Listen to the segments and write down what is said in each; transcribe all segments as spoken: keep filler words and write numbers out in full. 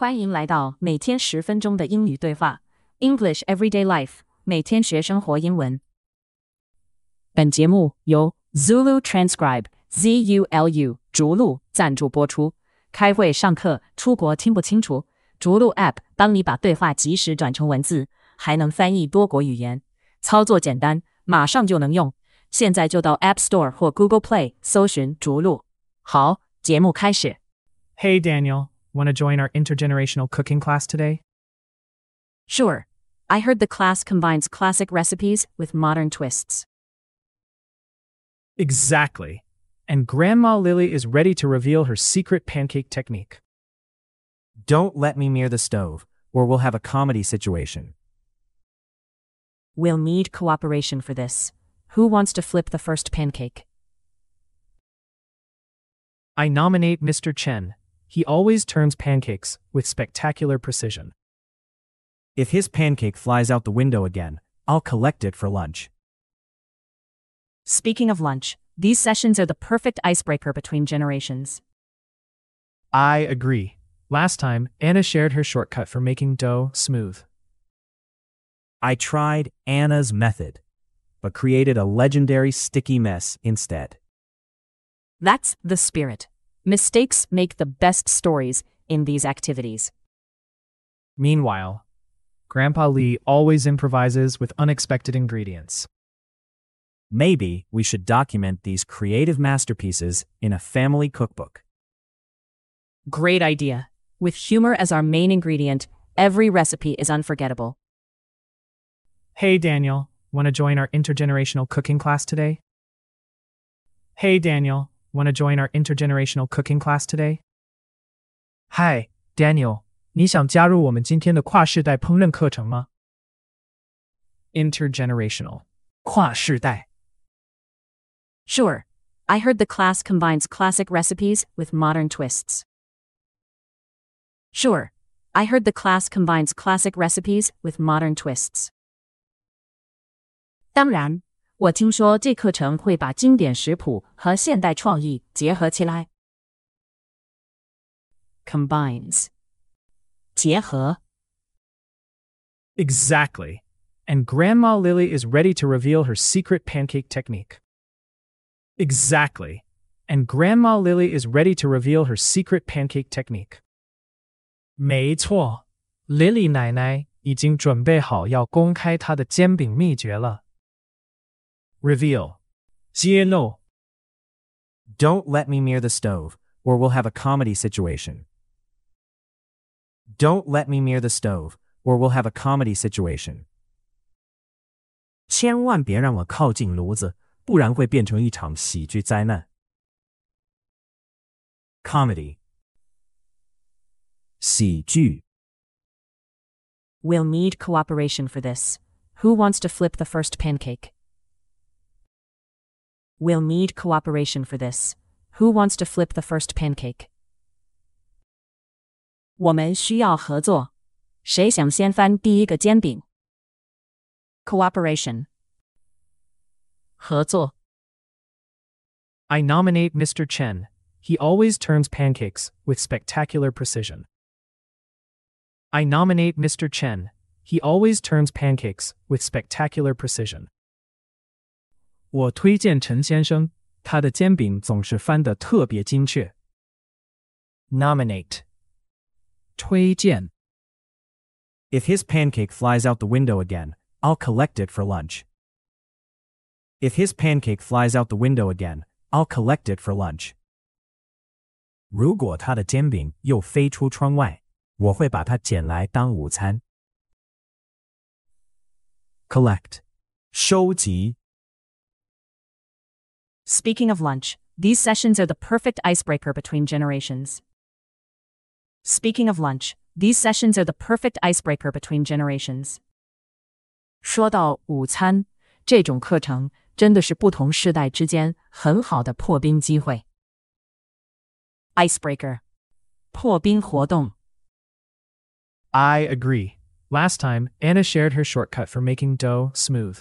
欢迎来到每天十分钟的英语对话 English Everyday Life， 每天学生活英文。本节目由 Zulu Transcribe Z U L U 逐鹿赞助播出。开会、上课、出国听不清楚，逐鹿 App 帮你把对话即时转成文字，还能翻译多国语言，操作简单，马上就能用。现在就到 App Store 或 Google Play 搜寻逐鹿。好，节目开始。 Hey Daniel, want to join our intergenerational cooking class today? Sure. I heard the class combines classic recipes with modern twists. Exactly. And Grandma Lily is ready to reveal her secret pancake technique. Don't let me near the stove, or we'll have a comedy situation. We'll need cooperation for this. Who wants to flip the first pancake? I nominate Mister Chen. He always turns pancakes with spectacular precision. If his pancake flies out the window again, I'll collect it for lunch. Speaking of lunch, these sessions are the perfect icebreaker between generations. I agree. Last time, Anna shared her shortcut for making dough smooth. I tried Anna's method, but created a legendary sticky mess instead. That's the spirit. Mistakes make the best stories in these activities. Meanwhile, Grandpa Lee always improvises with unexpected ingredients. Maybe we should document these creative masterpieces in a family cookbook. Great idea. With humor as our main ingredient, every recipe is unforgettable. Hey Daniel, want to join our intergenerational cooking class today? Hey Daniel, want to join our intergenerational cooking class today? Hi, Daniel, 你想加入我们今天的跨世代烹饪课程吗？ Intergenerational. 跨世代。 Sure. I heard the class combines classic recipes with modern twists. Sure. I heard the class combines classic recipes with modern twists. 当然，我听说这课程会把经典食谱和现代创意结合起来。Combines. 结合。 Exactly. And Grandma Lily is ready to reveal her secret pancake technique. Exactly. And Grandma Lily is ready to reveal her secret pancake technique. 没错 ，Lily 奶奶已经准备好要公开她的煎饼秘诀了。Reveal. 揭露。 Don't let me near the stove, or we'll have a comedy situation. Don't let me near the stove, or we'll have a comedy situation. 千万别让我靠近炉子，不然会变成一场喜剧灾难。Comedy. 喜剧。 We'll need cooperation for this. Who wants to flip the first pancake? We'll need cooperation for this. Who wants to flip the first pancake? 我们需要合作。谁想先翻第一个煎饼？ Cooperation. 合作。 I nominate Mister Chen. He always turns pancakes with spectacular precision. I nominate Mister Chen. He always turns pancakes with spectacular precision. 我推荐陈先生，他的煎饼总是翻得特别精确。Nominate. 推荐。 If his pancake flies out the window again, I'll collect it for lunch. If his pancake flies out the window again, I'll collect it for lunch. 如果他的煎饼又飞出窗外，我会把它捡来当午餐。Collect. 收集。 Speaking of lunch, these sessions are the perfect icebreaker between generations. Speaking of lunch, these sessions are the perfect icebreaker between generations. 说到午餐，这种课程真的是不同世代之间很好的破冰机会。Icebreaker. 破冰活动。 I agree. Last time, Anna shared her shortcut for making dough smooth.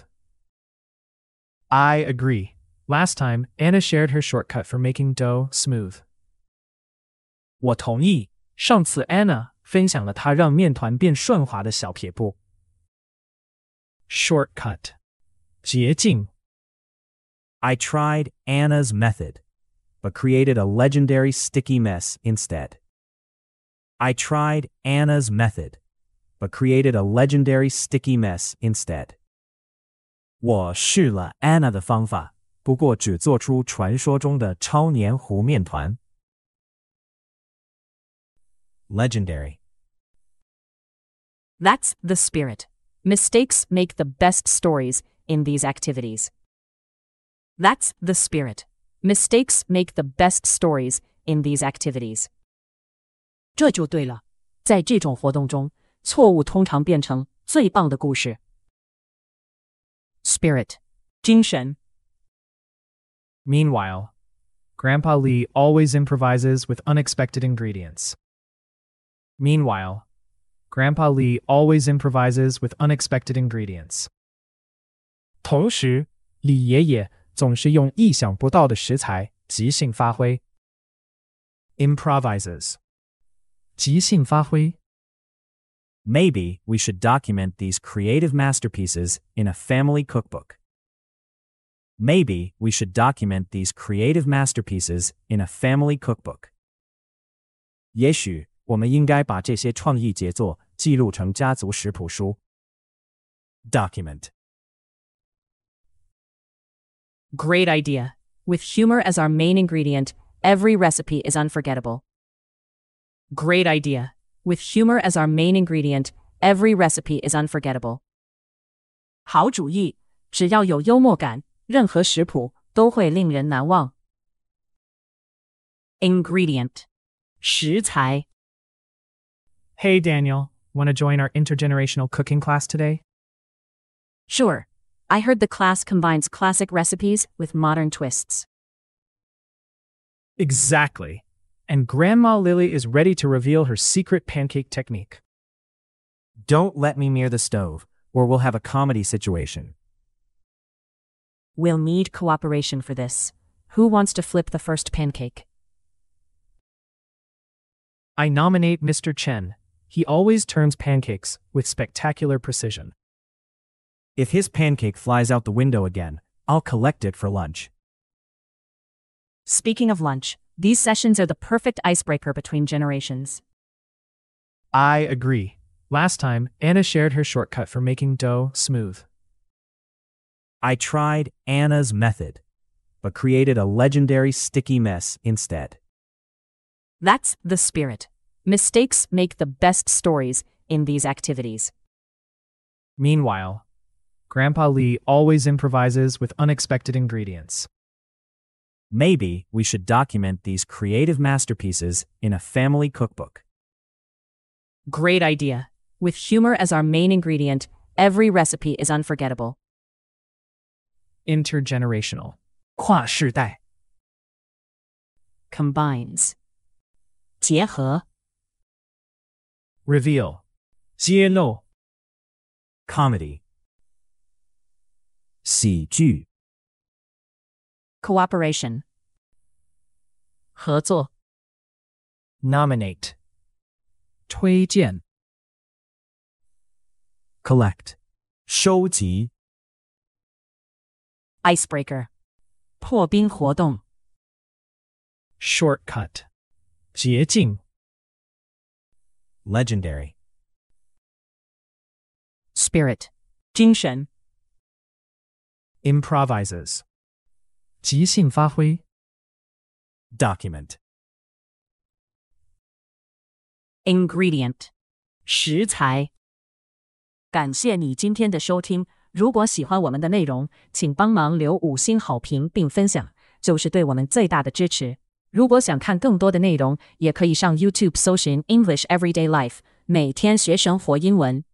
I agree. Last time, Anna shared her shortcut for making dough smooth. 我同意。上次 Anna 分享了他让面团变顺滑的小撇步。Shortcut， 捷径。 I tried Anna's method, but created a legendary sticky mess instead. I tried Anna's method, but created a legendary sticky mess instead. 我试了 Anna 的方法，不过只做出传说中的超黏糊面团。Legendary. That's the spirit. Mistakes make the best stories in these activities. That's the spirit. Mistakes make the best stories in these activities. 这就对了，在这种活动中，错误通常变成最棒的故事。Spirit， 精神。 Meanwhile, Grandpa Lee always improvises with unexpected ingredients. Meanwhile, Grandpa Lee always improvises with unexpected ingredients. 同时，李爷爷总是用意想不到的食材即兴发挥。Improvises， 即兴发挥。 Maybe we should document these creative masterpieces in a family cookbook. Maybe we should document these creative masterpieces in a family cookbook. 也许我们应该把这些创意杰作记录成家族食谱书。Document. Great idea. With humor as our main ingredient, every recipe is unforgettable. Great idea. With humor as our main ingredient, every recipe is unforgettable. 好主意，只要有幽默感，任何食谱都会令人难忘。Ingredient， 食材。 Hey Daniel, want to join our intergenerational cooking class today? Sure. I heard the class combines classic recipes with modern twists. Exactly. And Grandma Lily is ready to reveal her secret pancake technique. Don't let me near the stove, or we'll have a comedy situation. We'll need cooperation for this. Who wants to flip the first pancake? I nominate Mister Chen. He always turns pancakes with spectacular precision. If his pancake flies out the window again, I'll collect it for lunch. Speaking of lunch, these sessions are the perfect icebreaker between generations. I agree. Last time, Anna shared her shortcut for making dough smooth. I tried Anna's method, but created a legendary sticky mess instead. That's the spirit. Mistakes make the best stories in these activities. Meanwhile, Grandpa Lee always improvises with unexpected ingredients. Maybe we should document these creative masterpieces in a family cookbook. Great idea. With humor as our main ingredient, every recipe is unforgettable. Intergenerational. 跨世代。 Combines. 结合。 Reveal. 揭露。 Comedy. 喜剧。 Cooperation. 合作。 Nominate. 推荐。 Collect. 收集。 Icebreaker. 破冰活动。 Shortcut. 捷径。 Legendary. Spirit. 精神。 Improvises. 即兴发挥。 Document. Ingredient. 食材。感谢你今天的收听。如果喜欢我们的内容，请帮忙留五星好评并分享，就是对我们最大的支持。如果想看更多的内容，也可以上 YouTube 搜寻 English Everyday Life， 每天学生活英文。